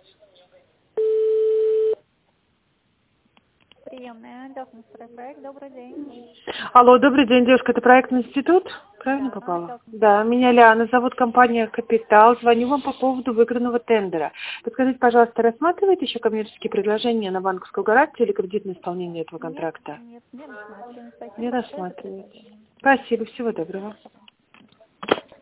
Приемная, Delphin проект, добрый день. Алло, добрый день, девушка, это проектный институт? Правильно Да, попала? Delphin. Да, меня Лиана зовут, компания «Капитал». Звоню вам по поводу выигранного тендера. Подскажите, пожалуйста, рассматриваете еще коммерческие предложения на банковскую гарантию или кредитное исполнение этого контракта? Нет, не рассматриваем. Спасибо Не большое за рассматриваете. предложение. Спасибо, всего доброго.